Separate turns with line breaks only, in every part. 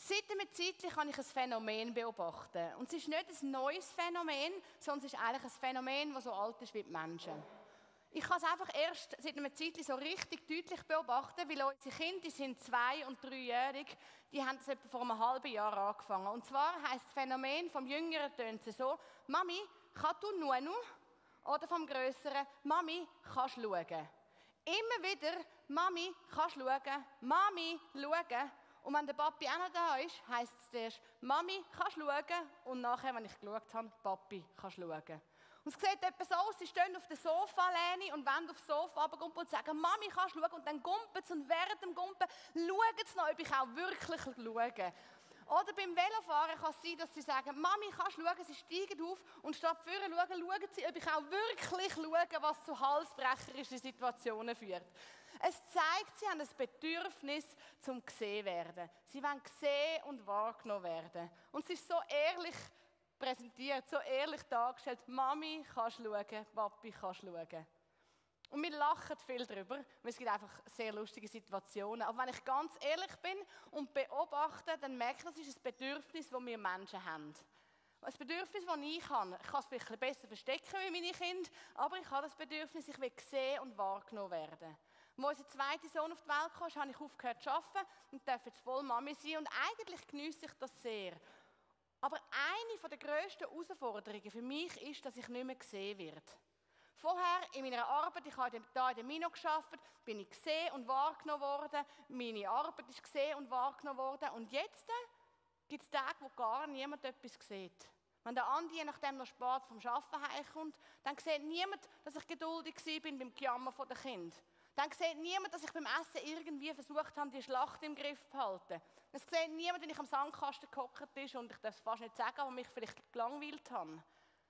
Seit einer Zeit kann ich ein Phänomen beobachten. Und es ist nicht ein neues Phänomen, sondern es ist eigentlich ein Phänomen, das so alt ist wie die Menschen. Ich kann es einfach erst seit einer Zeit so richtig deutlich beobachten, weil unsere Kinder, die sind 2- und 3-jährig, die haben das etwa vor einem halben Jahr angefangen. Und zwar heisst das Phänomen vom Jüngeren tönt es so: Mami, kannst du Nunu? Oder vom Grösseren: Mami, kannst du schauen? Immer wieder: Mami, kannst du schauen? Mami, schauen. Und wenn der Papi auch noch da ist, heisst es zuerst: Mami, kannst du schauen? Und nachher, wenn ich geschaut habe: Papi, kannst du schauen? Und es sieht etwa so aus, sie stehen auf der Sofalehne und wollen aufs Sofa runtergumpen und sagen: Mami, kannst du schauen? Und dann gumpen sie und während dem Gumpen schauen sie noch, ob ich auch wirklich schaue. Oder beim Velofahren kann es sein, dass sie sagen: Mami, kannst du schauen? Sie steigen auf und statt vorne schauen sie, ob ich auch wirklich schaue, was zu halsbrecherischen Situationen führt. Es zeigt, sie haben ein Bedürfnis zum gesehen werden. Sie wollen gesehen und wahrgenommen werden. Und es ist so ehrlich präsentiert, so ehrlich dargestellt: Mami, kannst du schauen? Papi, kannst du schauen? Und wir lachen viel darüber, weil es gibt einfach sehr lustige Situationen. Aber wenn ich ganz ehrlich bin und beobachte, dann merke ich, das ist ein Bedürfnis, das wir Menschen haben. Ein Bedürfnis, das ich habe. Ich kann es vielleicht ein bisschen besser verstecken wie meine Kinder, aber ich habe das Bedürfnis, ich will gesehen und wahrgenommen werden. Als unser zweiter Sohn auf die Welt kam, habe ich aufgehört zu arbeiten und darf jetzt voll Mami sein. Und eigentlich geniesse ich das sehr. Aber eine der grössten Herausforderungen für mich ist, dass ich nicht mehr gesehen werde. Vorher in meiner Arbeit, ich habe hier in der Mino gearbeitet, bin ich gesehen und wahrgenommen worden. Meine Arbeit ist gesehen und wahrgenommen worden. Und jetzt gibt es Tage, wo gar niemand etwas sieht. Wenn der Andi je nachdem noch spät vom Arbeiten heimkommt, dann sieht niemand, dass ich geduldig war beim Gejammer der Kinder. Dann sieht niemand, dass ich beim Essen irgendwie versucht habe, die Schlacht im Griff zu behalten. Es sieht niemand, wenn ich am Sandkasten gehockt bin und ich darf es fast nicht sagen, aber mich vielleicht gelangweilt habe.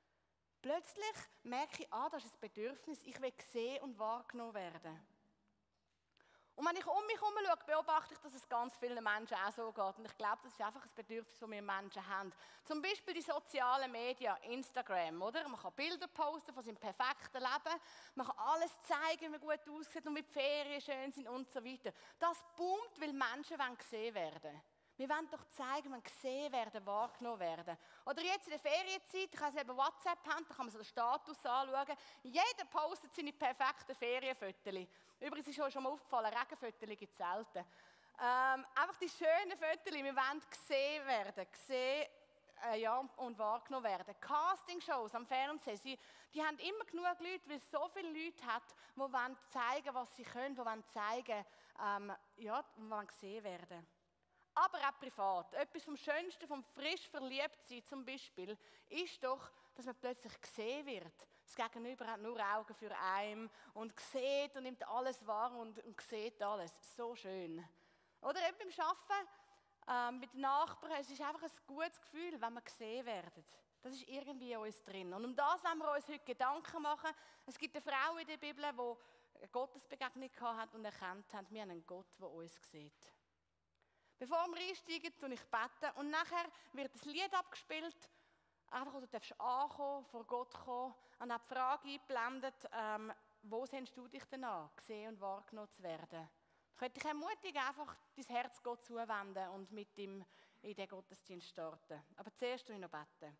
Plötzlich merke ich, das ist ein Bedürfnis, ich will gesehen und wahrgenommen werden. Und wenn ich um mich herum schaue, beobachte ich, dass es ganz vielen Menschen auch so geht. Und ich glaube, das ist einfach ein Bedürfnis, das wir Menschen haben. Zum Beispiel die sozialen Medien, Instagram, oder? Man kann Bilder posten von seinem perfekten Leben. Man kann alles zeigen, wie man gut aussieht und wie die Ferien schön sind und so weiter. Das boomt, weil Menschen gesehen werden wollen. Wir wollen doch zeigen, wir wollen gesehen werden, wahrgenommen werden. Oder jetzt in der Ferienzeit, ich habe es eben WhatsApp haben, da kann man so den Status anschauen. Jeder postet seine perfekten Ferienfotos. Übrigens ist euch schon mal aufgefallen, Regenfotos gibt es selten. Einfach die schönen Fotos, wir wollen gesehen werden, und wahrgenommen werden. Castingshows am Fernsehen, die haben immer genug Leute, weil es so viele Leute hat, die wollen zeigen, was sie können, die wollen zeigen, wollen gesehen werden. Aber auch privat. Etwas vom Schönsten, vom frisch Verliebtsein zum Beispiel, ist doch, dass man plötzlich gesehen wird. Das Gegenüber hat nur Augen für einen und sieht und nimmt alles wahr und sieht alles. So schön. Oder eben beim Arbeiten mit den Nachbarn. Es ist einfach ein gutes Gefühl, wenn wir gesehen werden. Das ist irgendwie in uns drin. Und um das wollen wir uns heute Gedanken machen. Es gibt eine Frau in der Bibel, die eine Gottesbegegnung hat und erkannt hat, wir haben einen Gott, der uns sieht. Bevor wir einsteigen, bete ich und nachher wird das Lied abgespielt, einfach, wo du ankommen, vor Gott kommen, und habe die Frage eingeblendet, wo sehnst du dich denn an, gesehen und wahrgenommen zu werden? Ich möchte dich ermutigen, einfach dein Herz Gott zuwenden und mit ihm in den Gottesdienst starten. Aber zuerst will ich noch beten.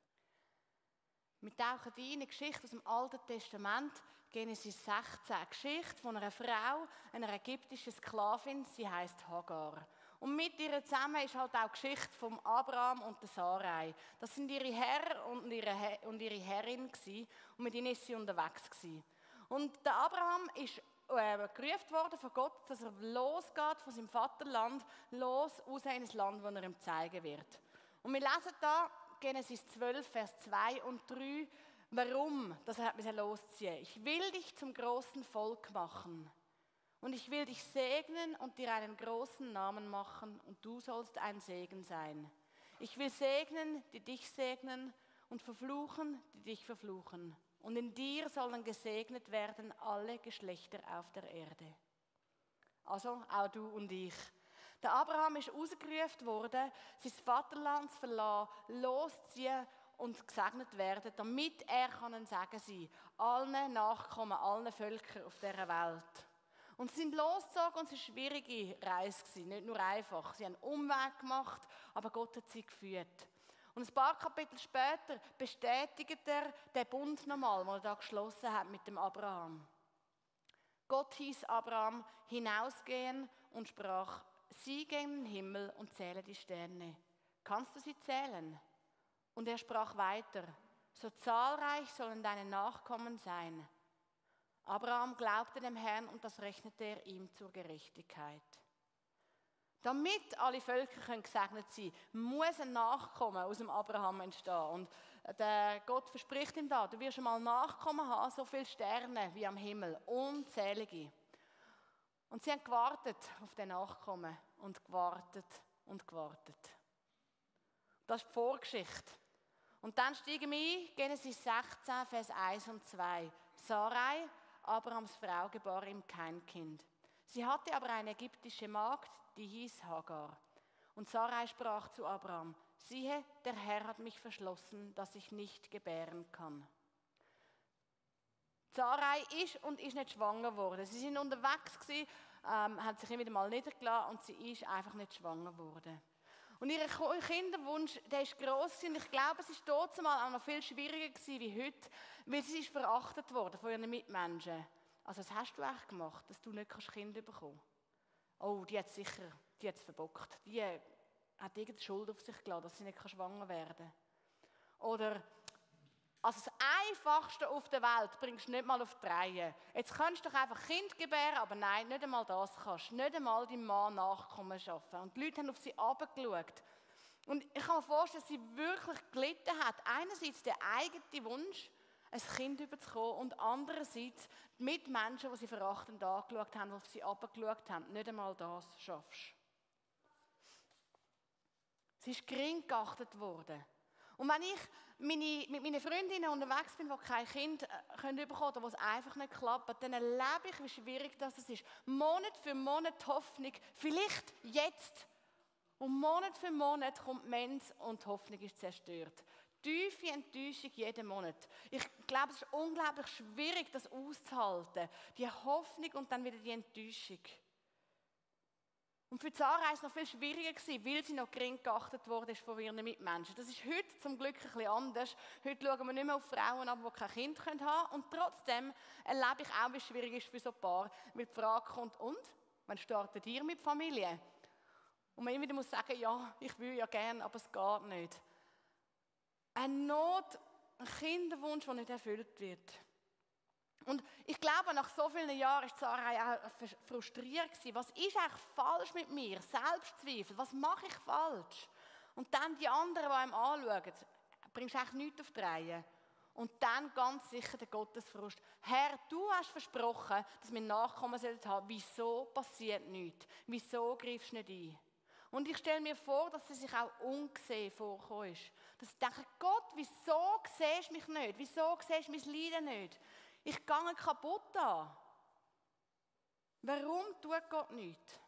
Wir tauchen ein in eine Geschichte aus dem Alten Testament, Genesis 16, eine Geschichte von einer Frau, einer ägyptischen Sklavin, sie heisst Hagar. Und mit ihr zusammen ist halt auch die Geschichte von Abraham und der Sarai. Das sind ihre Herr und ihre Herrin gewesen, und mit ihnen ist sie unterwegs gewesen. Und der Abraham ist gerufen worden von Gott, dass er losgeht von seinem Vaterland, raus in ein Land, das er ihm zeigen wird. Und wir lesen da Genesis 12, Vers 2 und 3, warum das er losziehen. Ich will dich zum großen Volk machen. Und ich will dich segnen und dir einen großen Namen machen, und du sollst ein Segen sein. Ich will segnen, die dich segnen, und verfluchen, die dich verfluchen. Und in dir sollen gesegnet werden alle Geschlechter auf der Erde. Also auch du und ich. Der Abraham ist ausgerufen worden, sein Vaterland zu verlassen, loszuziehen und gesegnet werden, damit er ein Segen sein kann, allen Nachkommen, allen Völkern auf dieser Welt. Und sie sind losgezogen und es war eine schwierige Reise, nicht nur einfach. Sie haben einen Umweg gemacht, aber Gott hat sie geführt. Und ein paar Kapitel später bestätigt er den Bund nochmal, den er da geschlossen hat mit dem Abraham. Gott hieß Abraham hinausgehen und sprach, sieh gen den Himmel und zähle die Sterne. Kannst du sie zählen? Und er sprach weiter, so zahlreich sollen deine Nachkommen sein. Abraham glaubte dem Herrn und das rechnete er ihm zur Gerechtigkeit. Damit alle Völker gesegnet sein können, muss ein Nachkommen aus dem Abraham entstehen. Und der Gott verspricht ihm da, du wirst einmal Nachkommen haben, so viele Sterne wie am Himmel, unzählige. Und sie haben gewartet auf den Nachkommen und gewartet und gewartet. Das ist die Vorgeschichte. Und dann steigen wir ein, Genesis 16, Vers 1 und 2. Sarai, Abrahams Frau, gebar ihm kein Kind. Sie hatte aber eine ägyptische Magd, die hieß Hagar. Und Sarai sprach zu Abraham, siehe, der Herr hat mich verschlossen, dass ich nicht gebären kann. Sarai ist und ist nicht schwanger geworden. Sie sind unterwegs gewesen, hat sich immer wieder mal niedergelassen und sie ist einfach nicht schwanger geworden. Und ihr Kinderwunsch, der ist gross und ich glaube, es war damals auch noch viel schwieriger gewesen wie heute, weil sie ist verachtet worden von ihren Mitmenschen. Also was hast du eigentlich gemacht, dass du nicht Kinder bekommen kannst? Oh, die hat es verbockt. Die hat irgendeine Schuld auf sich gelassen, dass sie nicht schwanger werden kann. Oder, also das Einfachste auf der Welt bringst du nicht mal auf die Reihe. Jetzt kannst du doch einfach Kind gebären, aber nein, nicht einmal das kannst du. Nicht einmal deinem Mann Nachkommen schaffen. Und die Leute haben auf sie herabgeschaut. Und ich kann mir vorstellen, dass sie wirklich gelitten hat. Einerseits der eigene Wunsch, ein Kind überzukommen und andererseits die Mitmenschen, die sie verachtend angeschaut haben, die auf sie herabgeschaut haben. Nicht einmal das schaffst du. Sie ist gering geachtet worden. Und wenn ich mit meinen Freundinnen unterwegs bin, die kein Kind bekommen können oder wo es einfach nicht klappt, dann erlebe ich, wie schwierig das ist. Monat für Monat Hoffnung, vielleicht jetzt. Und Monat für Monat kommt Mens und die Hoffnung ist zerstört. Tiefe Enttäuschung jeden Monat. Ich glaube, es ist unglaublich schwierig, das auszuhalten. Die Hoffnung und dann wieder die Enttäuschung. Und für Sarah war es noch viel schwieriger, weil sie noch gering geachtet wurde von ihren Mitmenschen. Das ist heute zum Glück ein bisschen anders. Heute schauen wir nicht mehr auf Frauen ab, die kein Kind haben können. Und trotzdem erlebe ich auch, wie es schwierig ist für so ein Paar, weil die Frage kommt, und? Wann startet ihr mit Familie? Und man immer wieder muss sagen, ja, ich will ja gerne, aber es geht nicht. Eine Not, ein Kinderwunsch, der nicht erfüllt wird. Und ich glaube, nach so vielen Jahren war Sarai auch frustriert. Was ist eigentlich falsch mit mir? Selbstzweifel, was mache ich falsch? Und dann die anderen, die einem anschauen, bringst du eigentlich nichts auf die Reihe. Und dann ganz sicher der Gottesfrust. Herr, du hast versprochen, dass wir Nachkommen haben sollten. Wieso passiert nichts? Wieso greifst du nicht ein? Und ich stelle mir vor, dass sie sich auch ungesehen vorgekommen ist. Dass sie denken, Gott, wieso siehst du mich nicht? Wieso siehst du mein Leiden nicht? Ich gehe kaputt an. Warum tut Gott nichts?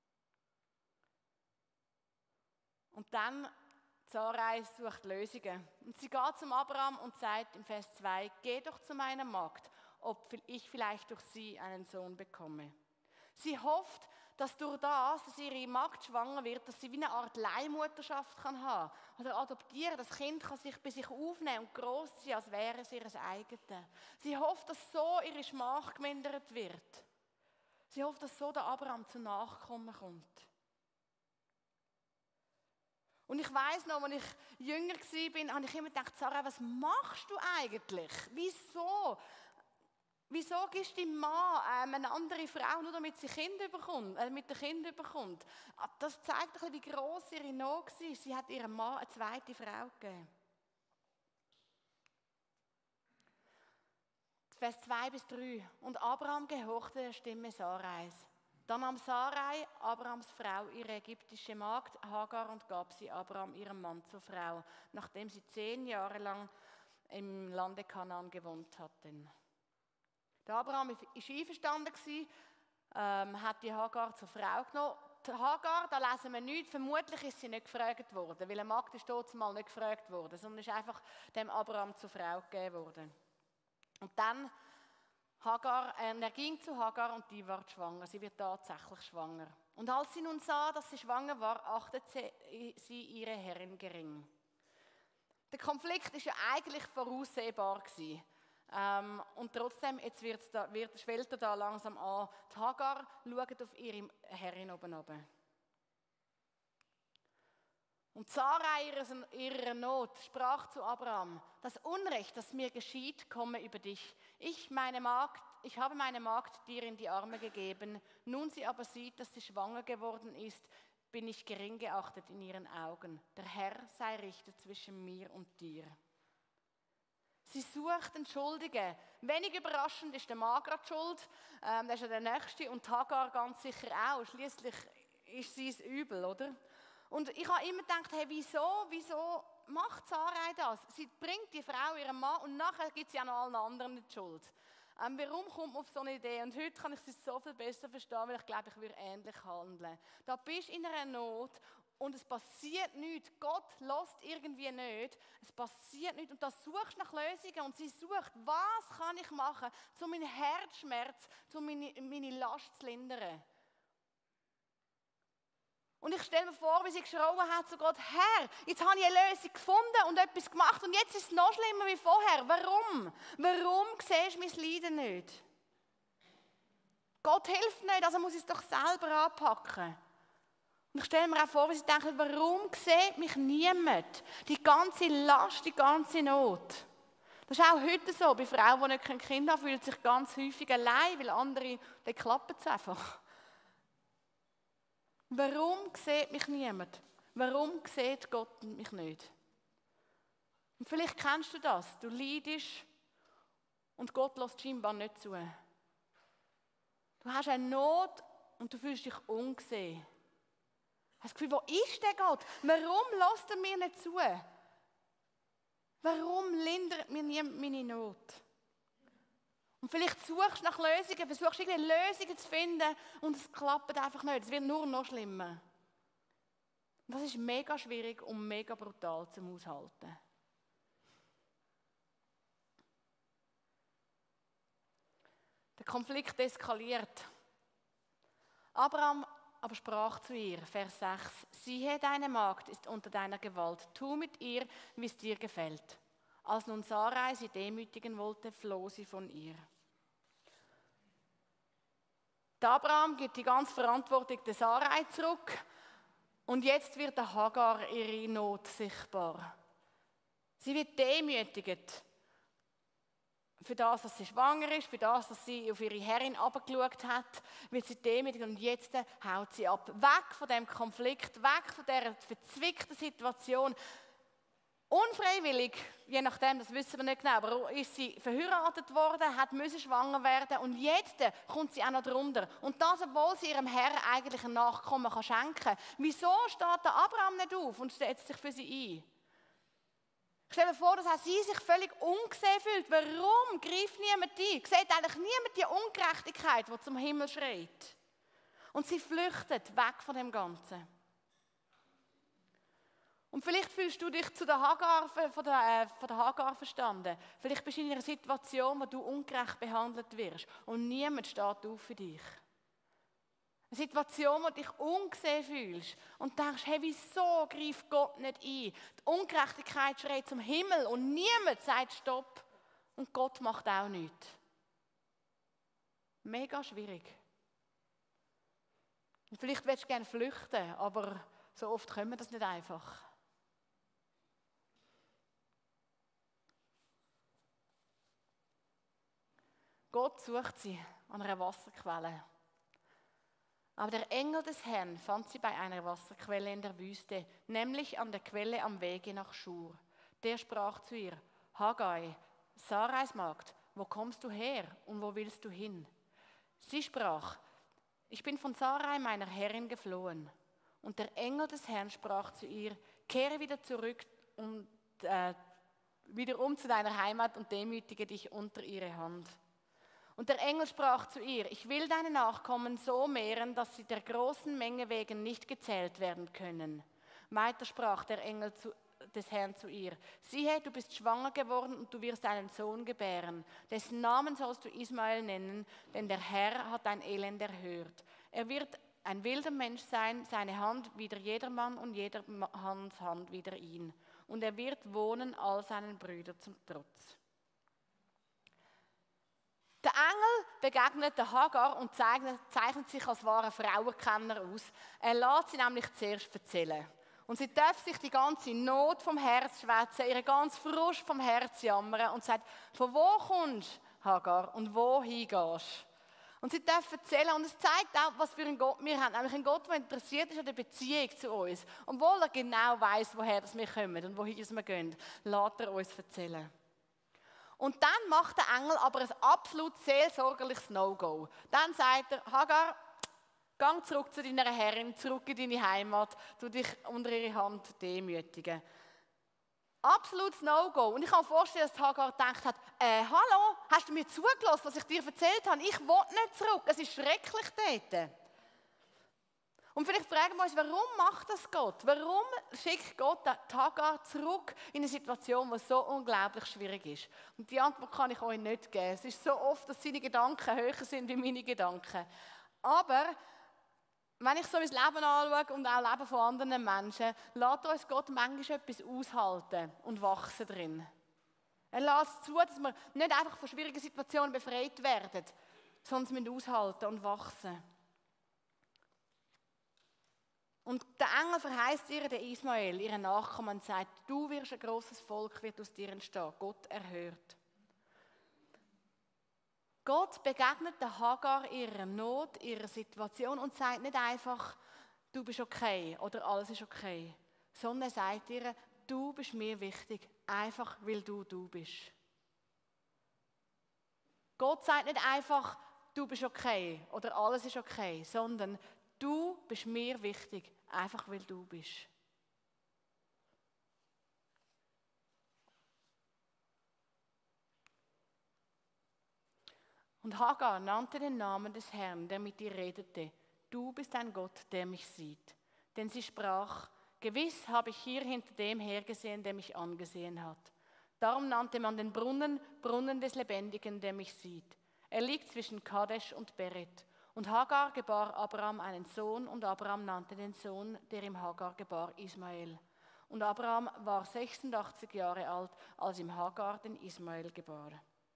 Und dann, Sarai sucht Lösungen. Und sie geht zum Abraham und sagt im Vers 2, geh doch zu meiner Magd, ob ich vielleicht durch sie einen Sohn bekomme. Sie hofft, dass durch das, dass ihre Magd schwanger wird, dass sie wie eine Art Leihmutterschaft haben kann. Oder adoptieren. Das Kind kann sich bei sich aufnehmen und gross sein, als wäre es ihr eigenes. Sie hofft, dass so ihre Schmach gemindert wird. Sie hofft, dass so der Abraham zu Nachkommen kommt. Und ich weiss noch, als ich jünger war, habe ich immer gedacht, Sarah, was machst du eigentlich? Wieso? Wieso gibst du deinem Mann eine andere Frau, nur damit sie Kinder bekommt, mit dem Kind bekommt? Das zeigt ein bisschen, wie gross ihre Not war. Sie hat ihrem Mann eine zweite Frau gegeben. Vers 2 bis 3. Und Abraham gehorchte der Stimme Sarais. Dann nahm Sarai, Abrahams Frau, ihre ägyptische Magd Hagar und gab sie Abraham, ihrem Mann, zur Frau, nachdem sie 10 Jahre lang im Lande Kanaan gewohnt hatten. Der Abraham war einverstanden, hat die Hagar zur Frau genommen. Die Hagar, da lesen wir nichts, vermutlich ist sie nicht gefragt worden, weil eine Magd ist dort mal nicht gefragt worden, sondern ist einfach dem Abraham zur Frau gegeben worden. Und dann Er ging zu Hagar und die war schwanger. Sie wird tatsächlich schwanger. Und als sie nun sah, dass sie schwanger war, achtete sie ihre Herrin gering. Der Konflikt war ja eigentlich voraussehbar gewesen. Und trotzdem, jetzt schwellt er da langsam an. Die Hagar schaut auf ihre Herrin oben runter. Und Sarai ihrer Not sprach zu Abraham: Das Unrecht, das mir geschieht, komme über dich. Ich habe meine Magd dir in die Arme gegeben. Nun sie aber sieht, dass sie schwanger geworden ist, bin ich gering geachtet in ihren Augen. Der Herr sei Richter zwischen mir und dir. Sie sucht einen Schuldigen. Wenig überraschend ist der Mann gerade schuld. Der ist ja der Nächste und Hagar ganz sicher auch. Schließlich ist sie es übel, oder? Und ich habe immer gedacht, hey, wieso macht Sarai das? Sie bringt die Frau ihrem Mann und nachher gibt sie auch noch allen anderen die Schuld. Warum kommt man auf so eine Idee? Und heute kann ich sie so viel besser verstehen, weil ich glaube, ich würde ähnlich handeln. Da bist du in einer Not und es passiert nichts. Gott lässt irgendwie nicht. Es passiert nichts und da suchst du nach Lösungen und sie sucht, was kann ich machen, um meinen Herzschmerz, um meine Last zu lindern. Und ich stelle mir vor, wie sie geschrien hat zu Gott: Herr, jetzt habe ich eine Lösung gefunden und etwas gemacht und jetzt ist es noch schlimmer wie vorher. Warum? Warum siehst du mein Leiden nicht? Gott hilft nicht, also muss ich es doch selber anpacken. Und ich stelle mir auch vor, wie sie denken: Warum sieht mich niemand? Die ganze Last, die ganze Not. Das ist auch heute so, bei Frauen, die nicht Kinder haben, fühlen sich ganz häufig allein, weil andere, dann klappt es einfach. Warum sieht mich niemand? Warum sieht Gott mich nicht? Und vielleicht kennst du das. Du leidest und Gott lässt scheinbar nicht zu. Du hast eine Not und du fühlst dich ungesehen. Du hast das Gefühl, wo ist der Gott? Warum lässt er mir nicht zu? Warum lindert mir niemand meine Not? Und vielleicht suchst du nach Lösungen, versuchst irgendwie Lösungen zu finden und es klappt einfach nicht. Es wird nur noch schlimmer. Und das ist mega schwierig und mega brutal zum Aushalten. Der Konflikt eskaliert. Abraham aber sprach zu ihr, Vers 6, siehe, deine Magd ist unter deiner Gewalt, tu mit ihr, wie es dir gefällt. Als nun Sarai sie demütigen wollte, floh sie von ihr. Der Abraham gibt die ganze Verantwortung der Sarai zurück und jetzt wird der Hagar ihre Not sichtbar. Sie wird demütigt für das, dass sie schwanger ist, für das, dass sie auf ihre Herrin herabgeschaut hat, wird sie demütigt und jetzt haut sie ab. Weg von dem Konflikt, weg von dieser verzwickten Situation. Unfreiwillig, je nachdem, das wissen wir nicht genau, aber ist sie verheiratet worden, müssen schwanger werden und jetzt kommt sie auch noch drunter. Und das, obwohl sie ihrem Herrn eigentlich ein Nachkommen schenken kann. Wieso steht der Abraham nicht auf und setzt sich für sie ein? Ich stelle mir vor, dass auch sie sich völlig ungesehen fühlt. Warum greift niemand ein? Sieht eigentlich niemand die Ungerechtigkeit, die zum Himmel schreit? Und sie flüchtet weg von dem Ganzen. Und vielleicht fühlst du dich von der Hagar verstanden. Vielleicht bist du in einer Situation, wo du ungerecht behandelt wirst und niemand steht auf für dich. Eine Situation, wo du dich ungesehen fühlst und denkst, hey, wieso greift Gott nicht ein? Die Ungerechtigkeit schreit zum Himmel und niemand sagt Stopp und Gott macht auch nichts. Mega schwierig. Und vielleicht willst du gerne flüchten, aber so oft können wir das nicht einfach. Gott sucht sie an einer Wasserquelle. Aber der Engel des Herrn fand sie bei einer Wasserquelle in der Wüste, nämlich an der Quelle am Wege nach Schur. Der sprach zu ihr: Hagar, Sarais Magd, wo kommst du her und wo willst du hin? Sie sprach: Ich bin von Sarai, meiner Herrin, geflohen. Und der Engel des Herrn sprach zu ihr: Kehre wieder zurück und wiederum zu deiner Heimat und demütige dich unter ihre Hand. Und der Engel sprach zu ihr: Ich will deine Nachkommen so mehren, dass sie der großen Menge wegen nicht gezählt werden können. Weiter sprach der Engel des Herrn zu ihr: Siehe, du bist schwanger geworden und du wirst einen Sohn gebären. Dessen Namen sollst du Ismael nennen, denn der Herr hat dein Elend erhört. Er wird ein wilder Mensch sein, seine Hand wider jedermann und jedermanns Hand wider ihn. Und er wird wohnen all seinen Brüdern zum Trotz. Der Engel begegnet der Hagar und zeichnet sich als wahrer Frauenkenner aus. Er lässt sie nämlich zuerst erzählen. Und sie darf sich die ganze Not vom Herz schwätzen, ihre ganze Frust vom Herz jammern und sagt: Von wo kommst du, Hagar, und wohin gehst? Und sie darf erzählen, und es zeigt auch, was für einen Gott wir haben. Nämlich einen Gott, der interessiert ist an der Beziehung zu uns. Obwohl er genau weiss, woher wir kommen und wohin wir gehen, lässt er uns erzählen. Und dann macht der Engel aber ein absolut seelsorgerliches No-Go. Dann sagt er: Hagar, geh zurück zu deiner Herrin, zurück in deine Heimat, tu dich unter ihre Hand demütigen. Absolutes No-Go. Und ich kann mir vorstellen, dass Hagar gedacht hat: Hallo, hast du mir zugelassen, was ich dir erzählt habe? Ich will nicht zurück, es ist schrecklich dort. Und vielleicht fragen wir uns, warum macht das Gott? Warum schickt Gott die Hagar zurück in eine Situation, die so unglaublich schwierig ist? Und die Antwort kann ich euch nicht geben. Es ist so oft, dass seine Gedanken höher sind wie meine Gedanken. Aber wenn ich so mein Leben anschaue und auch das Leben von anderen Menschen, lässt uns Gott manchmal etwas aushalten und wachsen drin. Er lässt zu, dass wir nicht einfach von schwierigen Situationen befreit werden, sondern wir müssen aushalten und wachsen. Und der Engel verheißt ihr, den Ismael, ihren Nachkommen, und sagt: Du wirst ein grosses Volk, wird aus dir entstehen. Gott erhört. Gott begegnet der Hagar ihrer Not, ihrer Situation und sagt nicht einfach: Du bist okay oder alles ist okay, sondern er sagt ihr: Du bist mir wichtig, einfach weil du bist. Gott sagt nicht einfach: Du bist okay oder alles ist okay, sondern du bist mir wichtig, einfach weil du bist. Und Hagar nannte den Namen des Herrn, der mit ihr redete: Du bist ein Gott, der mich sieht. Denn sie sprach: Gewiss habe ich hier hinter dem hergesehen, der mich angesehen hat. Darum nannte man den Brunnen, Brunnen des Lebendigen, der mich sieht. Er liegt zwischen Kadesh und Beret. Und Hagar gebar Abraham einen Sohn, und Abraham nannte den Sohn, der ihm Hagar gebar, Ismael. Und Abraham war 86 Jahre alt, als ihm Hagar den Ismael gebar.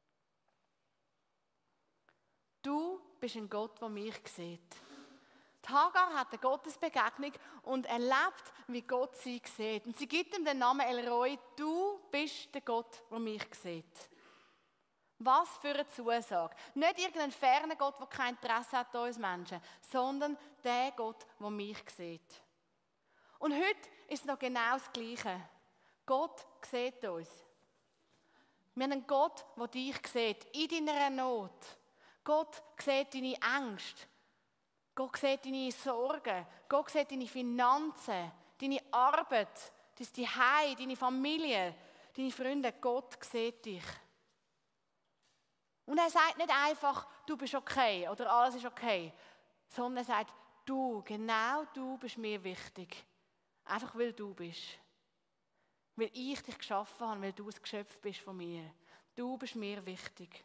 Du bist ein Gott, der mich sieht. Die Hagar hat eine Gottesbegegnung und erlebt, wie Gott sie sieht. Und sie gibt ihm den Namen El Roi: Du bist der Gott, der mich sieht. Was für eine Zusage. Nicht irgendein ferner Gott, der kein Interesse hat an uns Menschen, sondern der Gott, der mich sieht. Und heute ist es noch genau das Gleiche. Gott sieht uns. Wir haben einen Gott, der dich sieht, in deiner Not. Gott sieht deine Ängste. Gott sieht deine Sorgen. Gott sieht deine Finanzen, deine Arbeit, dein Zuhause, deine Familie, deine Freunde. Gott sieht dich. Und er sagt nicht einfach: Du bist okay oder alles ist okay, sondern er sagt: Genau du bist mir wichtig. Einfach weil du bist. Weil ich dich geschaffen habe, weil du ein Geschöpf bist von mir. Du bist mir wichtig.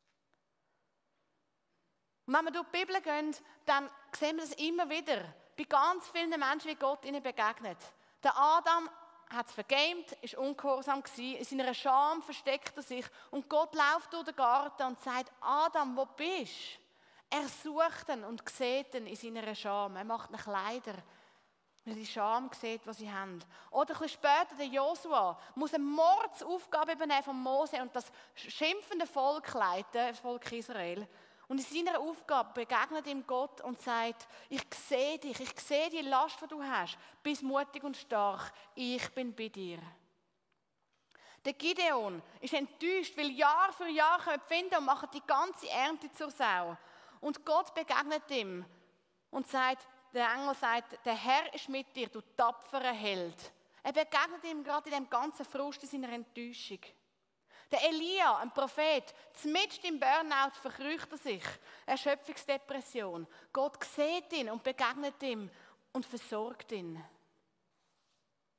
Und wenn wir durch die Bibel gehen, dann sehen wir das immer wieder. Bei ganz vielen Menschen, wie Gott ihnen begegnet. Der Adam hat es vergamed, ist ungehorsam gewesen, in seiner Scham versteckt er sich und Gott läuft durch den Garten und sagt: Adam, wo bist du? Er sucht ihn und sieht ihn in seiner Scham. Er macht ihn Kleider, weil er die Scham sieht, die sie haben. Oder ein bisschen später der Josua muss eine Mordsaufgabe übernehmen von Mose und das schimpfende Volk leiten, das Volk Israel. Und in seiner Aufgabe begegnet ihm Gott und sagt: Ich sehe dich, ich sehe die Last, die du hast. Bist mutig und stark, ich bin bei dir. Der Gideon ist enttäuscht, weil Jahr für Jahr kommen die Finden und machen die ganze Ernte zur Sau. Und Gott begegnet ihm und sagt, der Engel sagt: Der Herr ist mit dir, du tapferer Held. Er begegnet ihm gerade in dem ganzen Frust, in seiner Enttäuschung. Der Elia, ein Prophet, mitten im Burnout verkrücht er sich. Erschöpfungsdepression. Gott sieht ihn und begegnet ihm und versorgt ihn.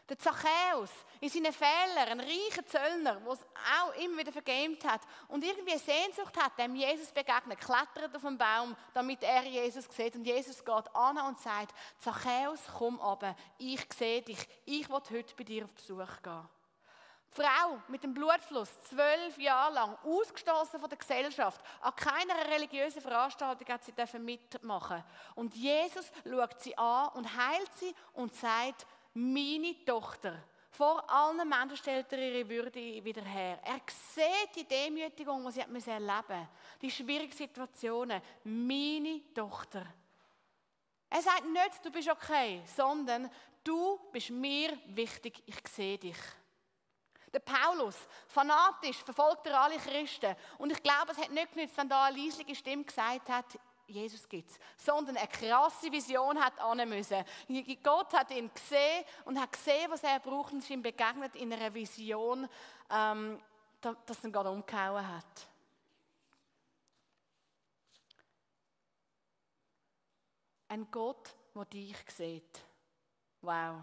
Der Zachäus, in seinen Fehlern, ein reicher Zöllner, der es auch immer wieder vergämt hat und irgendwie eine Sehnsucht hat, dem Jesus begegnet, klettert auf einen Baum, damit er Jesus sieht. Und Jesus geht an und sagt, Zachäus, komm runter, ich sehe dich, ich will heute bei dir auf Besuch gehen. Die Frau mit dem Blutfluss, 12 Jahre lang, ausgestoßen von der Gesellschaft, an keiner religiösen Veranstaltung hat sie mitmachen. Und Jesus schaut sie an und heilt sie und sagt, meine Tochter, vor allen Menschen stellt er ihre Würde wieder her. Er sieht die Demütigung, die sie erleben musste, die schwierigen Situationen. Meine Tochter. Er sagt nicht, du bist okay, sondern du bist mir wichtig, ich sehe dich. Der Paulus, fanatisch, verfolgt er alle Christen. Und ich glaube, es hat nicht genützt, wenn da eine leisliche Stimme gesagt hat, Jesus gibt's, sondern eine krasse Vision hat ran müssen. Gott hat ihn gesehen und hat gesehen, was er braucht und ist ihm begegnet in einer Vision, dass ihn gerade umgehauen hat. Ein Gott, der dich sieht. Wow.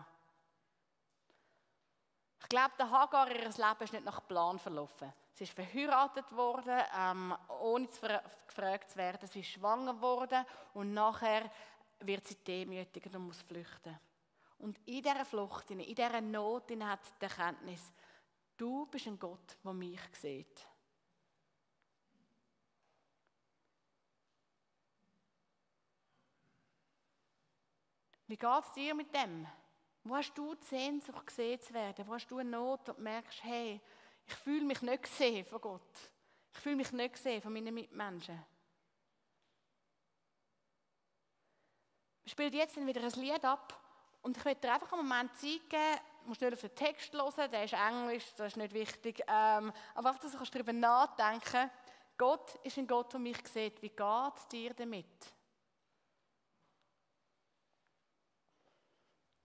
Ich glaube, der Hagar, ihr Leben ist nicht nach Plan verlaufen. Sie ist verheiratet worden, ohne gefragt zu werden. Sie ist schwanger geworden und nachher wird sie demütigend und muss flüchten. Und in dieser Flucht, in dieser Not hat sie die Erkenntnis, du bist ein Gott, der mich sieht. Wie geht es dir mit dem? Wo hast du die Sehnsucht, gesehen zu werden? Wo hast du eine Not und merkst, hey, ich fühle mich nicht gesehen von Gott. Ich fühle mich nicht gesehen von meinen Mitmenschen. Wir spielen jetzt dann wieder ein Lied ab und ich möchte dir einfach einen Moment Zeit geben. Du musst nicht auf den Text hören, der ist Englisch, das ist nicht wichtig. Aber einfach, dass du darüber nachdenken kannst. Gott ist ein Gott, der mich sieht. Wie geht es dir damit?